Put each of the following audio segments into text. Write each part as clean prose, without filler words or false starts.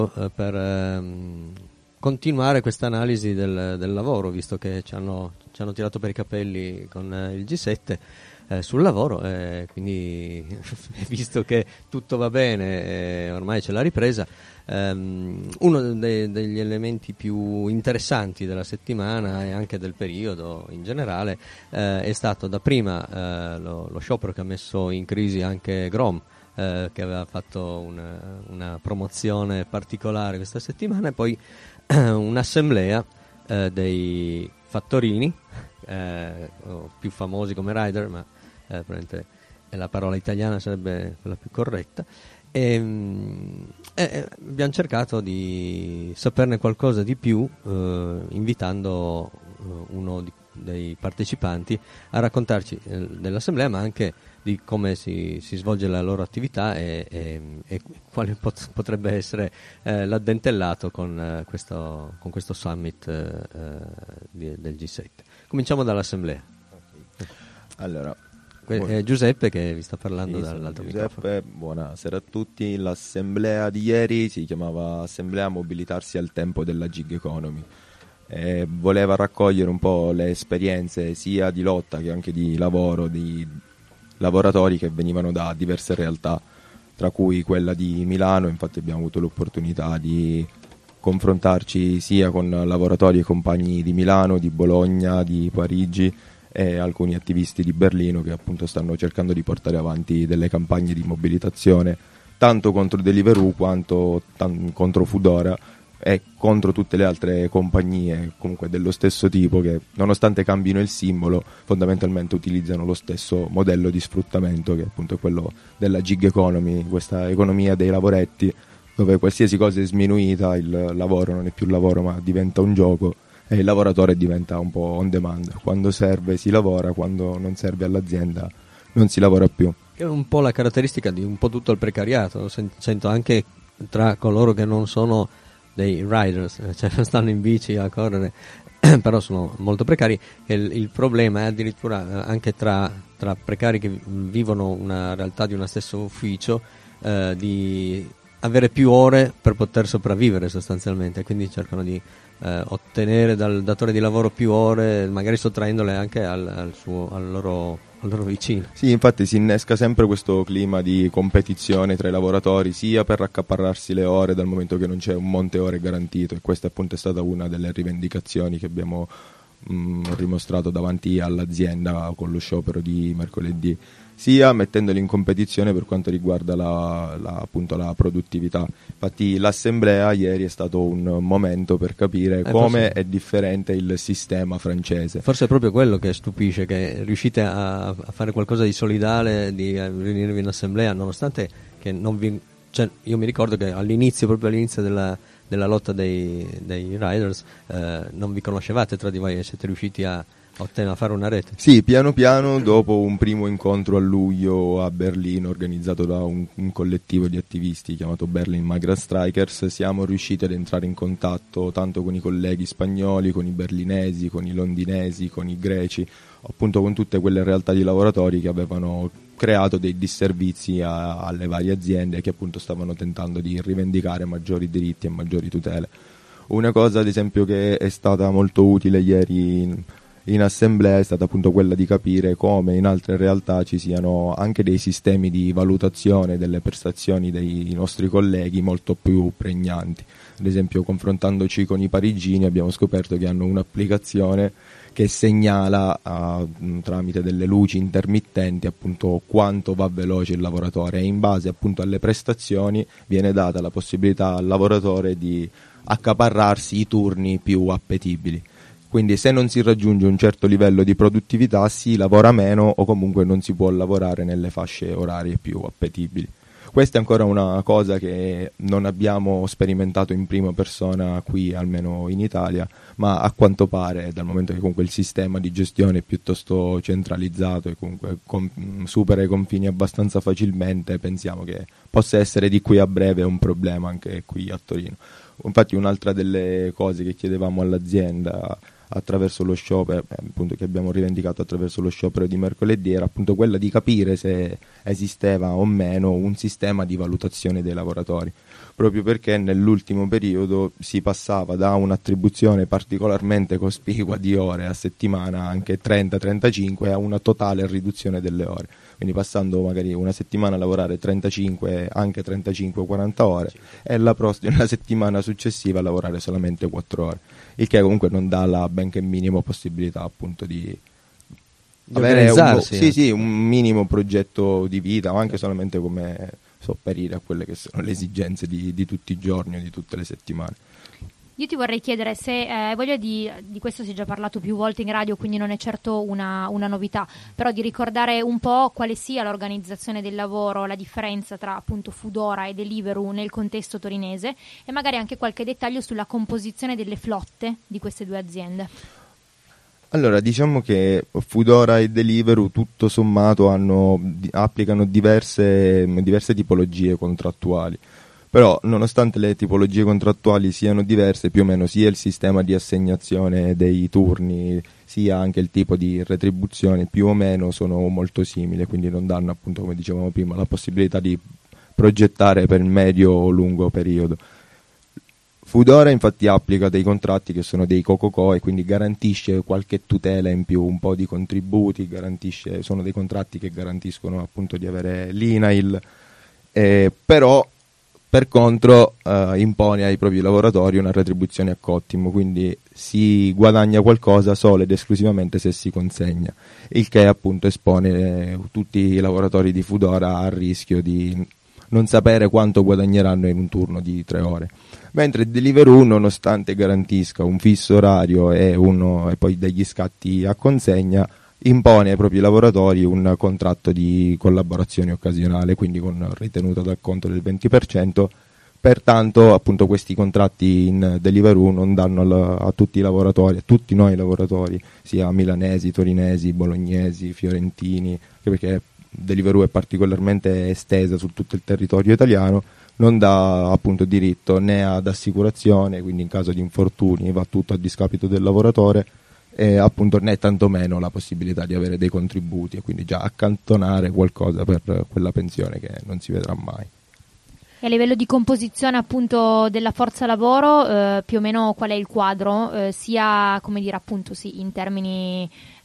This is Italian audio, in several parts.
per continuare questa analisi del lavoro, visto che ci hanno tirato per i capelli con il G7 sul lavoro, quindi visto che tutto va bene, ormai c'è la ripresa, uno degli elementi più interessanti della settimana e anche del periodo in generale è stato dapprima lo sciopero che ha messo in crisi anche Grom, che aveva fatto una promozione particolare questa settimana, e poi un'assemblea dei fattorini, più famosi come rider, ma probabilmente la parola italiana sarebbe quella più corretta, e abbiamo cercato di saperne qualcosa di più, invitando uno dei partecipanti a raccontarci dell'assemblea, ma anche di come si svolge la loro attività e quale potrebbe essere l'addentellato con questo summit del G7. Cominciamo dall'assemblea. Allora, Giuseppe che vi sta parlando dall'altro microfono. Buonasera a tutti. L'assemblea di ieri si chiamava Assemblea Mobilitarsi al tempo della gig economy. Voleva raccogliere un po' le esperienze sia di lotta che anche di lavoro di lavoratori che venivano da diverse realtà, tra cui quella di Milano. Infatti abbiamo avuto l'opportunità di confrontarci sia con lavoratori e compagni di Milano, di Bologna, di Parigi e alcuni attivisti di Berlino che appunto stanno cercando di portare avanti delle campagne di mobilitazione tanto contro Deliveroo quanto contro Foodora e contro tutte le altre compagnie comunque dello stesso tipo che, nonostante cambino il simbolo, fondamentalmente utilizzano lo stesso modello di sfruttamento, che appunto è quello della gig economy, questa economia dei lavoretti dove qualsiasi cosa è sminuita, il lavoro non è più lavoro ma diventa un gioco e il lavoratore diventa un po' on demand. Quando serve si lavora, quando non serve all'azienda non si lavora più. È un po' la caratteristica di un po' tutto il precariato. Sento anche tra coloro che non sono dei riders, cioè stanno in bici a correre, però sono molto precari, che il problema è addirittura anche tra precari che vivono una realtà di uno stesso ufficio, di avere più ore per poter sopravvivere sostanzialmente, quindi cercano di ottenere dal datore di lavoro più ore, magari sottraendole anche al loro vicino. Sì, infatti si innesca sempre questo clima di competizione tra i lavoratori, sia per accaparrarsi le ore, dal momento che non c'è un monte ore garantito, e questa appunto è stata una delle rivendicazioni che abbiamo rimostrato davanti all'azienda con lo sciopero di mercoledì, sia mettendoli in competizione per quanto riguarda appunto la produttività. Infatti l'assemblea ieri è stato un momento per capire come è differente il sistema francese. Forse è proprio quello che stupisce, che riuscite a fare qualcosa di solidale, di riunirvi in assemblea, nonostante che non vi... Cioè, io mi ricordo che proprio all'inizio della lotta dei riders, non vi conoscevate tra di voi e siete riusciti a fare una rete. Sì, piano piano, dopo un primo incontro a luglio a Berlino organizzato da un collettivo di attivisti chiamato Berlin Migrant Strikers, siamo riusciti ad entrare in contatto tanto con i colleghi spagnoli, con i berlinesi, con i londinesi, con i greci, appunto con tutte quelle realtà di lavoratori che avevano creato dei disservizi alle varie aziende, che appunto stavano tentando di rivendicare maggiori diritti e maggiori tutele. Una cosa ad esempio che è stata molto utile ieri in assemblea è stata appunto quella di capire come in altre realtà ci siano anche dei sistemi di valutazione delle prestazioni dei nostri colleghi molto più pregnanti. Ad esempio, confrontandoci con i parigini, abbiamo scoperto che hanno un'applicazione che segnala tramite delle luci intermittenti appunto quanto va veloce il lavoratore, e in base appunto alle prestazioni viene data la possibilità al lavoratore di accaparrarsi i turni più appetibili. Quindi se non si raggiunge un certo livello di produttività si lavora meno, o comunque non si può lavorare nelle fasce orarie più appetibili. Questa è ancora una cosa che non abbiamo sperimentato in prima persona qui, almeno in Italia, ma a quanto pare, dal momento che comunque il sistema di gestione è piuttosto centralizzato e comunque supera i confini abbastanza facilmente, pensiamo che possa essere di qui a breve un problema anche qui a Torino. Infatti un'altra delle cose che chiedevamo all'azienda attraverso lo sciopero, appunto, che abbiamo rivendicato attraverso lo sciopero di mercoledì, era appunto quella di capire se esisteva o meno un sistema di valutazione dei lavoratori, proprio perché nell'ultimo periodo si passava da un'attribuzione particolarmente cospicua di ore a settimana, anche 30-35, a una totale riduzione delle ore, quindi passando magari una settimana a lavorare 35, anche 35-40 ore, e la settimana successiva a lavorare solamente 4 ore, il che comunque non dà la benché minimo possibilità appunto di avere un minimo progetto di vita, o anche solamente come sopperire a quelle che sono le esigenze di tutti i giorni o di tutte le settimane. Io ti vorrei chiedere se voglio di questo si è già parlato più volte in radio, quindi non è certo una novità, però di ricordare un po' quale sia l'organizzazione del lavoro, la differenza tra appunto Foodora e Deliveroo nel contesto torinese, e magari anche qualche dettaglio sulla composizione delle flotte di queste due aziende. Allora, diciamo che Foodora e Deliveroo tutto sommato applicano diverse tipologie contrattuali. Però, nonostante le tipologie contrattuali siano diverse, più o meno sia il sistema di assegnazione dei turni, sia anche il tipo di retribuzione, più o meno sono molto simili, quindi non danno, appunto, come dicevamo prima, la possibilità di progettare per medio o lungo periodo. Foodora infatti applica dei contratti che sono dei co-co-co e quindi garantisce qualche tutela in più, un po' di contributi, sono dei contratti che garantiscono appunto di avere l'INAIL, però per contro impone ai propri lavoratori una retribuzione a cottimo, quindi si guadagna qualcosa solo ed esclusivamente se si consegna, il che appunto espone tutti i lavoratori di Foodora al rischio di non sapere quanto guadagneranno in un turno di 3 ore. Mentre Deliveroo, nonostante garantisca un fisso orario e poi degli scatti a consegna, impone ai propri lavoratori un contratto di collaborazione occasionale, quindi con ritenuta d'acconto del 20%. Pertanto, appunto, questi contratti in Deliveroo non danno a tutti i lavoratori, a tutti noi lavoratori, sia milanesi, torinesi, bolognesi, fiorentini, perché Deliveroo è particolarmente estesa su tutto il territorio italiano, non dà appunto diritto né ad assicurazione, quindi in caso di infortuni va tutto a discapito del lavoratore, e appunto né tantomeno la possibilità di avere dei contributi e quindi già accantonare qualcosa per quella pensione che non si vedrà mai. E a livello di composizione appunto della forza lavoro, più o meno qual è il quadro, sia come dire appunto sì, in termini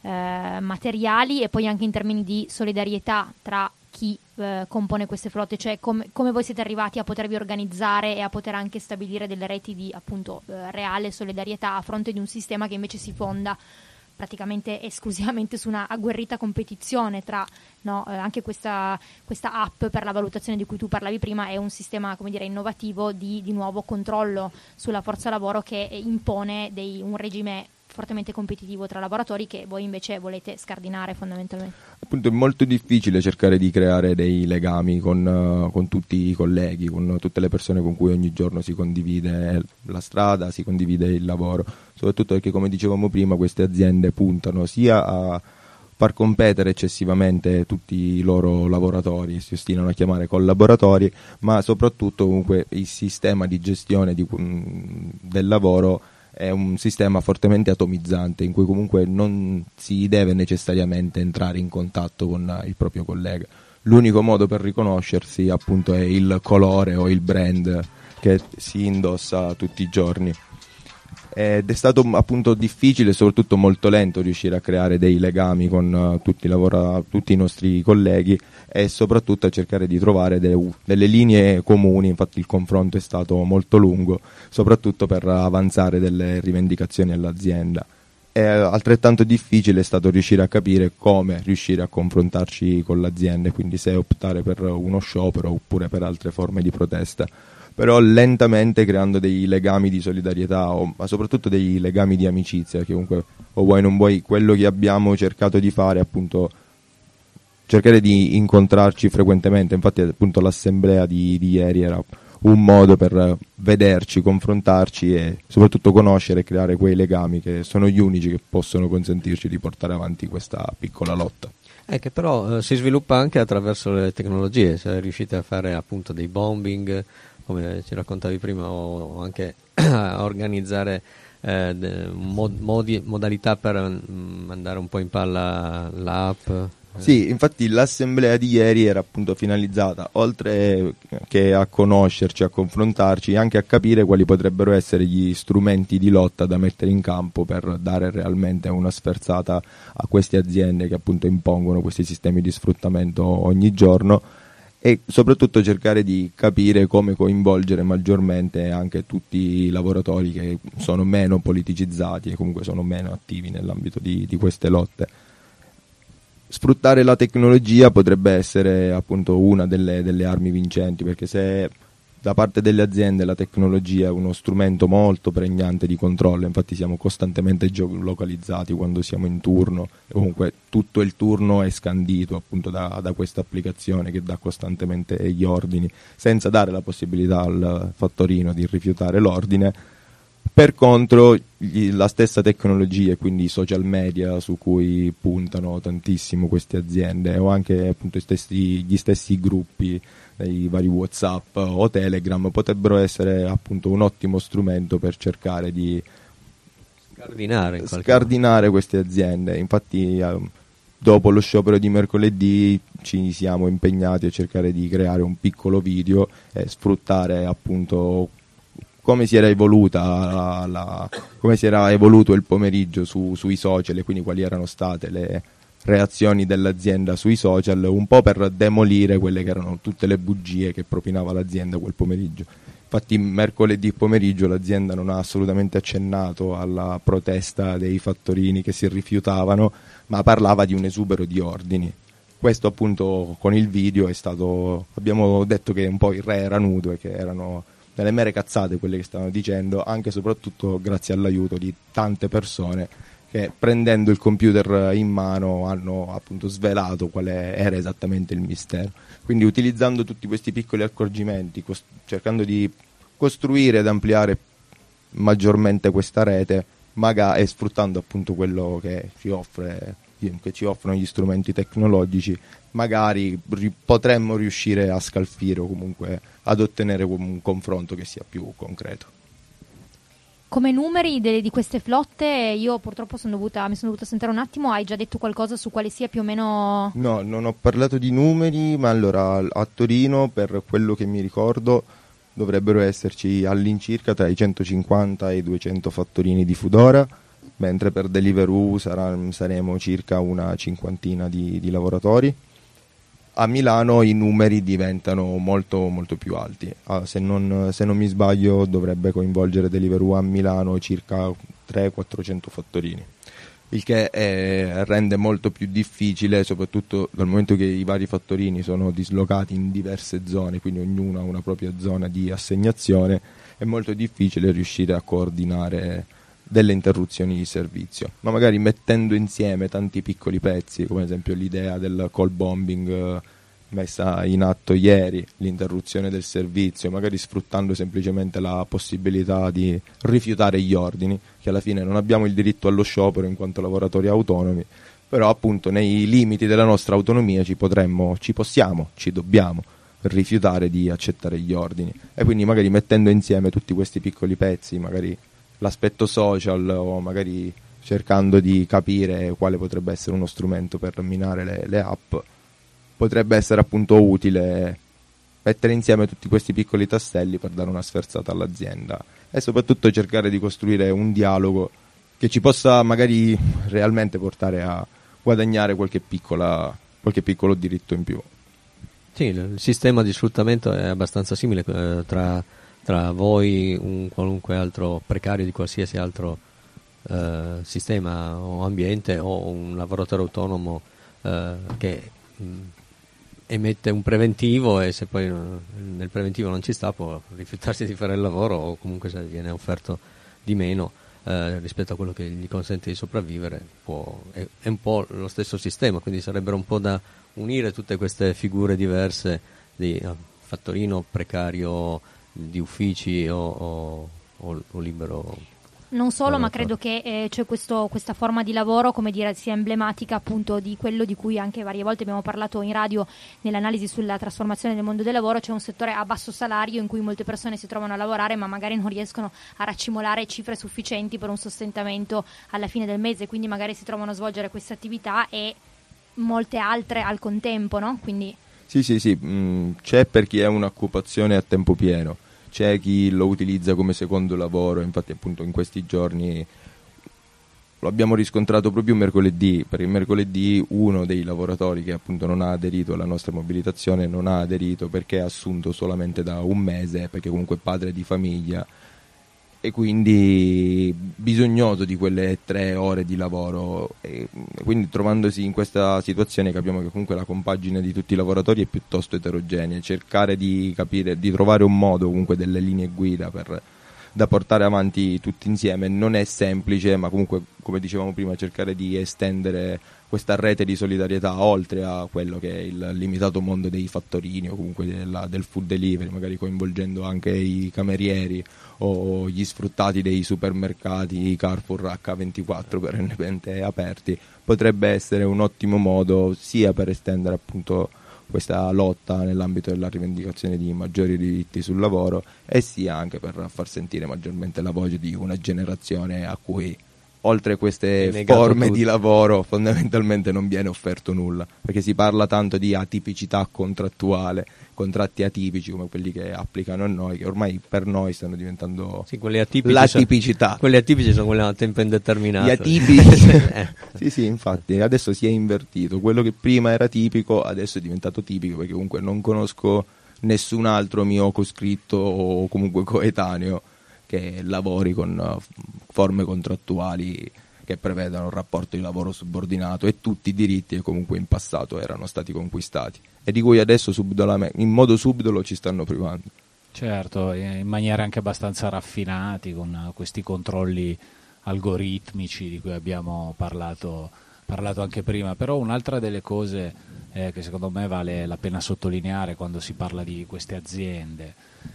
materiali e poi anche in termini di solidarietà tra chi compone queste flotte, cioè come voi siete arrivati a potervi organizzare e a poter anche stabilire delle reti di appunto reale solidarietà a fronte di un sistema che invece si fonda praticamente esclusivamente su una agguerrita competizione tra anche questa app per la valutazione di cui tu parlavi prima è un sistema, come dire, innovativo di nuovo controllo sulla forza lavoro che impone un regime fortemente competitivo tra lavoratori che voi invece volete scardinare fondamentalmente. Appunto è molto difficile cercare di creare dei legami con tutti i colleghi, con tutte le persone con cui ogni giorno si condivide la strada, si condivide il lavoro, soprattutto perché, come dicevamo prima, queste aziende puntano sia a far competere eccessivamente tutti i loro lavoratori, si ostinano a chiamare collaboratori, ma soprattutto comunque il sistema di gestione del lavoro è un sistema fortemente atomizzante in cui comunque non si deve necessariamente entrare in contatto con il proprio collega. L'unico modo per riconoscersi appunto è il colore o il brand che si indossa tutti i giorni. Ed è stato appunto difficile e soprattutto molto lento riuscire a creare dei legami con tutti i nostri colleghi e soprattutto a cercare di trovare delle linee comuni. Infatti il confronto è stato molto lungo, soprattutto per avanzare delle rivendicazioni all'azienda. E altrettanto difficile è stato riuscire a capire come riuscire a confrontarci con l'azienda, quindi se optare per uno sciopero oppure per altre forme di protesta. Però lentamente creando dei legami di solidarietà, ma soprattutto dei legami di amicizia, che comunque, o vuoi non vuoi, quello che abbiamo cercato di fare è appunto cercare di incontrarci frequentemente. Infatti appunto l'assemblea di ieri era un modo per vederci, confrontarci e soprattutto conoscere e creare quei legami che sono gli unici che possono consentirci di portare avanti questa piccola lotta. Che però si sviluppa anche attraverso le tecnologie, se riuscite a fare appunto dei bombing come ci raccontavi prima, o anche a organizzare modalità per mandare un po' in palla l'app. Sì, infatti l'assemblea di ieri era appunto finalizzata, oltre che a conoscerci, a confrontarci, anche a capire quali potrebbero essere gli strumenti di lotta da mettere in campo per dare realmente una sferzata a queste aziende che appunto impongono questi sistemi di sfruttamento ogni giorno, e soprattutto cercare di capire come coinvolgere maggiormente anche tutti i lavoratori che sono meno politicizzati e comunque sono meno attivi nell'ambito di queste lotte. Sfruttare la tecnologia potrebbe essere appunto una delle armi vincenti, perché se da parte delle aziende la tecnologia è uno strumento molto pregnante di controllo, infatti siamo costantemente geolocalizzati quando siamo in turno, e comunque tutto il turno è scandito appunto da questa applicazione che dà costantemente gli ordini senza dare la possibilità al fattorino di rifiutare l'ordine. Per contro la stessa tecnologia e quindi i social media su cui puntano tantissimo queste aziende, o anche appunto gli stessi gruppi, i vari WhatsApp o Telegram, potrebbero essere appunto un ottimo strumento per cercare di scardinare queste aziende. Infatti dopo lo sciopero di mercoledì ci siamo impegnati a cercare di creare un piccolo video e sfruttare appunto come si era evoluto il pomeriggio sui social, e quindi quali erano state le reazioni dell'azienda sui social, un po' per demolire quelle che erano tutte le bugie che propinava l'azienda quel pomeriggio. Infatti mercoledì pomeriggio l'azienda non ha assolutamente accennato alla protesta dei fattorini che si rifiutavano, ma parlava di un esubero di ordini. Questo appunto con il video abbiamo detto che un po' il re era nudo e che erano delle mere cazzate quelle che stavano dicendo, anche e soprattutto grazie all'aiuto di tante persone che, prendendo il computer in mano, hanno appunto svelato quale era esattamente il mistero. Quindi utilizzando tutti questi piccoli accorgimenti, cercando di costruire ed ampliare maggiormente questa rete, e sfruttando appunto quello che ci offrono gli strumenti tecnologici, magari potremmo riuscire a scalfire o comunque ad ottenere un confronto che sia più concreto. Come numeri di queste flotte, io purtroppo mi sono dovuta sentire un attimo. Hai già detto qualcosa su quale sia più o meno? No, non ho parlato di numeri, ma allora a Torino, per quello che mi ricordo, dovrebbero esserci all'incirca tra i 150 e i 200 fattorini di Foodora, mentre per Deliveroo saremo circa una cinquantina di lavoratori. A Milano i numeri diventano molto molto più alti. Se non mi sbaglio dovrebbe coinvolgere Deliveroo a Milano circa 300-400 fattorini, il che rende molto più difficile, soprattutto dal momento che i vari fattorini sono dislocati in diverse zone, quindi ognuno ha una propria zona di assegnazione. È molto difficile riuscire a coordinare delle interruzioni di servizio, ma magari mettendo insieme tanti piccoli pezzi, come ad esempio l'idea del call bombing messa in atto ieri, l'interruzione del servizio, magari sfruttando semplicemente la possibilità di rifiutare gli ordini, che alla fine non abbiamo il diritto allo sciopero in quanto lavoratori autonomi, però appunto nei limiti della nostra autonomia ci dobbiamo rifiutare di accettare gli ordini, e quindi magari mettendo insieme tutti questi piccoli pezzi, magari l'aspetto social, o magari cercando di capire quale potrebbe essere uno strumento per minare le app, potrebbe essere appunto utile mettere insieme tutti questi piccoli tasselli per dare una sferzata all'azienda, e soprattutto cercare di costruire un dialogo che ci possa magari realmente portare a guadagnare qualche piccolo diritto in più. Sì, il sistema di sfruttamento è abbastanza simile tra voi, un qualunque altro precario di qualsiasi altro sistema o ambiente, o un lavoratore autonomo che emette un preventivo, e se poi nel preventivo non ci sta può rifiutarsi di fare il lavoro, o comunque se viene offerto di meno rispetto a quello che gli consente di sopravvivere, è un po' lo stesso sistema, quindi sarebbero un po' da unire tutte queste figure diverse di fattorino, precario di uffici o libero non solo, ma credo che c'è questa forma di lavoro, come dire, sia emblematica appunto di quello di cui anche varie volte abbiamo parlato in radio nell'analisi sulla trasformazione del mondo del lavoro. C'è un settore a basso salario in cui molte persone si trovano a lavorare ma magari non riescono a raccimolare cifre sufficienti per un sostentamento alla fine del mese, quindi magari si trovano a svolgere queste attività e molte altre al contempo, no? Quindi Sì, c'è per chi è un'occupazione a tempo pieno, c'è chi lo utilizza come secondo lavoro. Infatti appunto in questi giorni lo abbiamo riscontrato proprio mercoledì. Per il mercoledì uno dei lavoratori che appunto non ha aderito alla nostra mobilitazione non ha aderito perché è assunto solamente da un mese, perché comunque è padre di famiglia e quindi bisognoso di quelle 3 ore di lavoro, e quindi trovandosi in questa situazione capiamo che comunque la compagine di tutti i lavoratori è piuttosto eterogenea. Cercare di capire, di trovare un modo, comunque delle linee guida da portare avanti tutti insieme non è semplice, ma comunque, come dicevamo prima, cercare di estendere questa rete di solidarietà oltre a quello che è il limitato mondo dei fattorini o comunque del food delivery, magari coinvolgendo anche i camerieri o gli sfruttati dei supermercati, i Carrefour H24 perennemente aperti, potrebbe essere un ottimo modo sia per estendere appunto questa lotta nell'ambito della rivendicazione di maggiori diritti sul lavoro e sia anche per far sentire maggiormente la voce di una generazione a cui oltre queste forme di lavoro fondamentalmente non viene offerto nulla, perché si parla tanto di atipicità contrattuale, contratti atipici come quelli che applicano a noi, che ormai per noi stanno diventando quelli atipici l'atipicità. Quelli atipici sono quelli a tempo indeterminato. Gli atipici sì, infatti adesso si è invertito, quello che prima era tipico adesso è diventato tipico, perché comunque non conosco nessun altro mio coscritto o comunque coetaneo che lavori con forme contrattuali che prevedano un rapporto di lavoro subordinato e tutti i diritti che comunque in passato erano stati conquistati e di cui adesso in modo subdolo ci stanno privando. Certo, in maniera anche abbastanza raffinati, con questi controlli algoritmici di cui abbiamo parlato anche prima. Però un'altra delle cose che secondo me vale la pena sottolineare quando si parla di queste aziende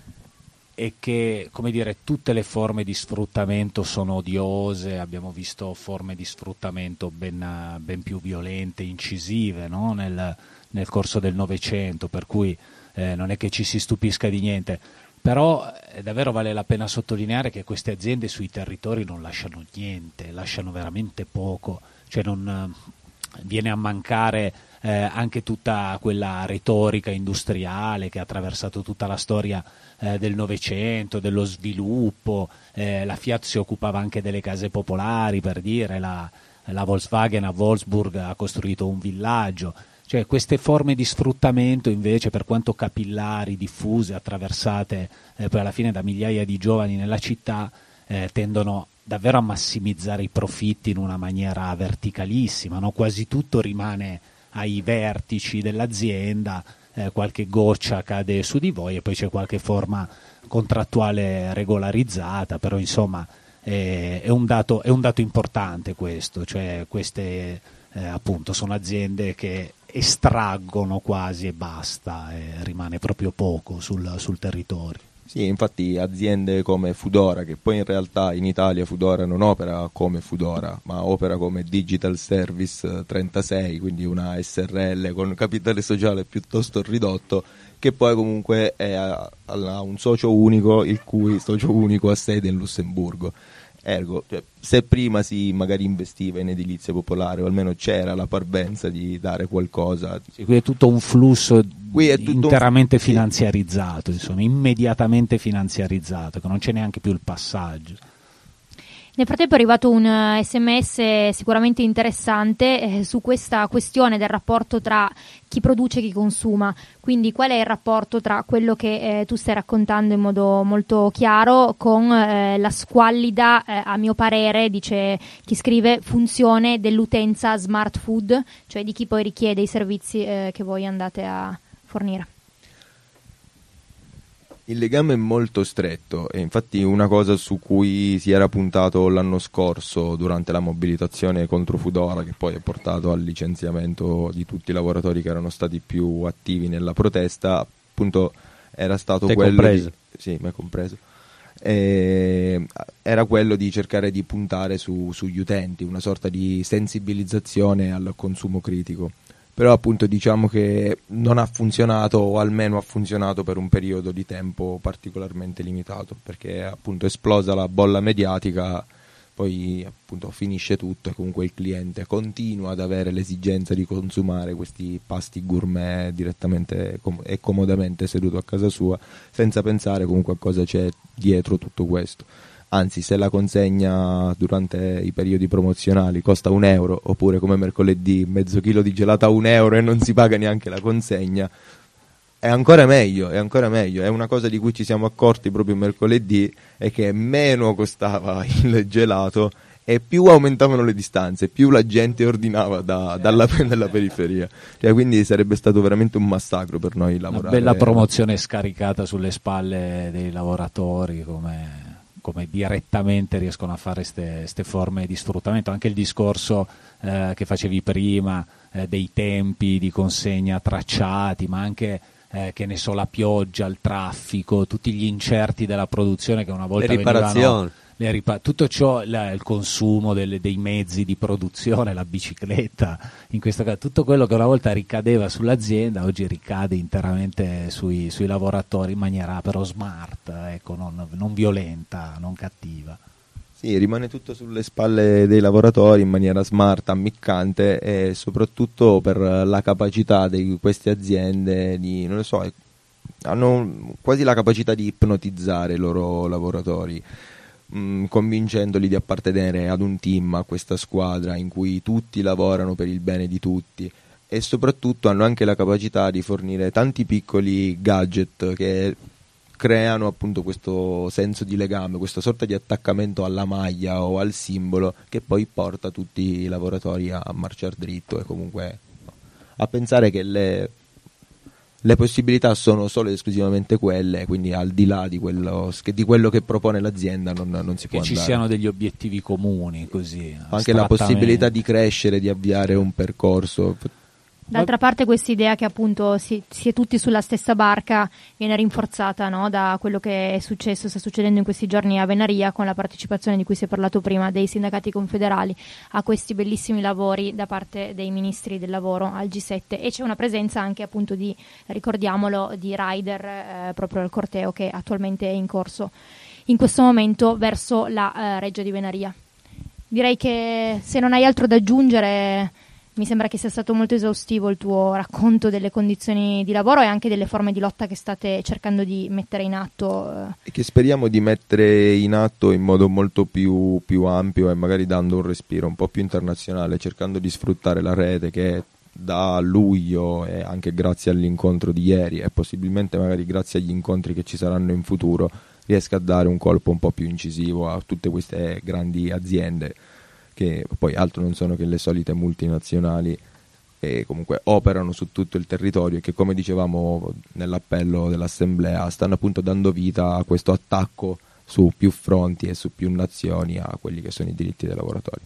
è che, come dire, tutte le forme di sfruttamento sono odiose. Abbiamo visto forme di sfruttamento ben più violente, incisive, no? nel corso del Novecento, per cui non è che ci si stupisca di niente. Però davvero vale la pena sottolineare che queste aziende sui territori non lasciano niente, lasciano veramente poco, cioè non viene a mancare anche tutta quella retorica industriale che ha attraversato tutta la storia del Novecento, dello sviluppo. La Fiat si occupava anche delle case popolari, per dire, la Volkswagen a Wolfsburg ha costruito un villaggio. Cioè queste forme di sfruttamento invece, per quanto capillari, diffuse, attraversate poi alla fine da migliaia di giovani nella città, tendono davvero a massimizzare i profitti in una maniera verticalissima, no? Quasi tutto rimane ai vertici dell'azienda, qualche goccia cade su di voi e poi c'è qualche forma contrattuale regolarizzata, però insomma è un dato importante questo, cioè queste appunto sono aziende che estraggono quasi e basta, e rimane proprio poco sul territorio. Sì, infatti aziende come Foodora, che poi in realtà in Italia Foodora non opera come Foodora, ma opera come Digital Service 36, quindi una SRL con capitale sociale piuttosto ridotto, che poi comunque ha un socio unico, il cui socio unico ha sede in Lussemburgo. Ergo, cioè, se prima si magari investiva in edilizia popolare, o almeno c'era la parvenza di dare qualcosa. Sì, qui è tutto un flusso interamente finanziarizzato, insomma, immediatamente finanziarizzato, che non c'è neanche più il passaggio. Nel frattempo è arrivato un SMS sicuramente interessante su questa questione del rapporto tra chi produce e chi consuma. Quindi qual è il rapporto tra quello che tu stai raccontando in modo molto chiaro con la squallida, a mio parere, dice chi scrive, funzione dell'utenza smart food, cioè di chi poi richiede i servizi che voi andate a fornire? Il legame è molto stretto e infatti una cosa su cui si era puntato l'anno scorso durante la mobilitazione contro Foodora, che poi ha portato al licenziamento di tutti i lavoratori che erano stati più attivi nella protesta, appunto era stato quello compreso. Sì, mi ha compreso. era quello di cercare di puntare sugli utenti, una sorta di sensibilizzazione al consumo critico. Però appunto diciamo che non ha funzionato, o almeno ha funzionato per un periodo di tempo particolarmente limitato, perché appunto esplosa la bolla mediatica, poi appunto finisce tutto e comunque il cliente continua ad avere l'esigenza di consumare questi pasti gourmet direttamente e comodamente seduto a casa sua, senza pensare comunque a cosa c'è dietro tutto questo. Anzi, se la consegna durante i periodi promozionali costa €1, oppure come mercoledì mezzo chilo di gelato a €1 e non si paga neanche la consegna, è ancora meglio, è ancora meglio. È una cosa di cui ci siamo accorti proprio mercoledì, è che meno costava il gelato e più aumentavano le distanze, più la gente ordinava dalla periferia. Cioè, quindi sarebbe stato veramente un massacro per noi lavorare. Una bella promozione scaricata sulle spalle dei lavoratori, come direttamente riescono a fare queste forme di sfruttamento. Anche il discorso che facevi prima dei tempi di consegna tracciati, ma anche che ne so, la pioggia, il traffico, tutti gli incerti della produzione che una volta le riparazioni, tutto ciò, il consumo dei mezzi di produzione, la bicicletta, in questo caso tutto quello che una volta ricadeva sull'azienda oggi ricade interamente sui lavoratori in maniera però smart, ecco, non violenta, non cattiva. Sì, rimane tutto sulle spalle dei lavoratori in maniera smart, ammiccante, e soprattutto per la capacità di queste aziende di, non lo so, hanno quasi la capacità di ipnotizzare i loro lavoratori, convincendoli di appartenere ad un team, a questa squadra in cui tutti lavorano per il bene di tutti, e soprattutto hanno anche la capacità di fornire tanti piccoli gadget che creano appunto questo senso di legame, questa sorta di attaccamento alla maglia o al simbolo, che poi porta tutti i lavoratori a marciare dritto e comunque a pensare che le possibilità sono solo ed esclusivamente quelle, quindi al di là di quello che propone l'azienda non si può andare. Che ci siano degli obiettivi comuni, così. Anche la possibilità di crescere, di avviare un percorso. D'altra parte questa idea che appunto si è tutti sulla stessa barca viene rinforzata, no, da quello che sta succedendo in questi giorni a Venaria, con la partecipazione di cui si è parlato prima dei sindacati confederali a questi bellissimi lavori da parte dei ministri del lavoro al G7, e c'è una presenza anche appunto ricordiamolo, di rider proprio al corteo che attualmente è in corso in questo momento verso la Reggia di Venaria. Direi che se non hai altro da aggiungere, mi sembra che sia stato molto esaustivo il tuo racconto delle condizioni di lavoro e anche delle forme di lotta che state cercando di mettere in atto. E che speriamo di mettere in atto in modo molto più ampio, e magari dando un respiro un po' più internazionale, cercando di sfruttare la rete che da luglio, e anche grazie all'incontro di ieri e possibilmente magari grazie agli incontri che ci saranno in futuro, riesca a dare un colpo un po' più incisivo a tutte queste grandi aziende, che poi altro non sono che le solite multinazionali, e comunque operano su tutto il territorio, e che, come dicevamo nell'appello dell'assemblea, stanno appunto dando vita a questo attacco su più fronti e su più nazioni a quelli che sono i diritti dei lavoratori.